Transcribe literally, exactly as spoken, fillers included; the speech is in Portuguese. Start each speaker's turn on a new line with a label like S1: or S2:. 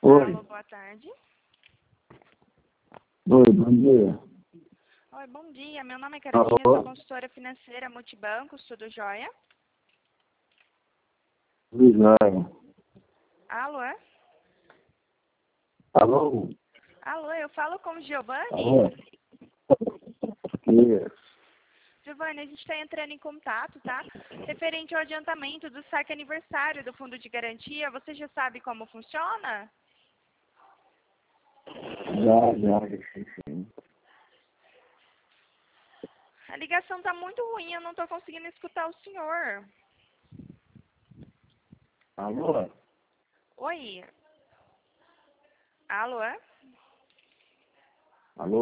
S1: Oi.
S2: Alô, boa tarde.
S1: Oi, bom dia.
S2: Oi, bom dia. Meu nome é Carolina,
S1: Alô?
S2: sou consultora financeira Multibancos, tudo jóia?
S1: Tudo jóia.
S2: Alô? é?
S1: Alô?
S2: Alô, eu falo com o Giovanni?
S1: Alô? Isso.
S2: Giovanni, a gente está entrando em contato, tá? Referente ao adiantamento do saque aniversário do Fundo de Garantia, você já sabe como funciona?
S1: Já, já, já sei sim.
S2: A ligação tá muito ruim, eu não estou conseguindo escutar o senhor.
S1: Alô?
S2: Oi? Alô? é?
S1: Alô?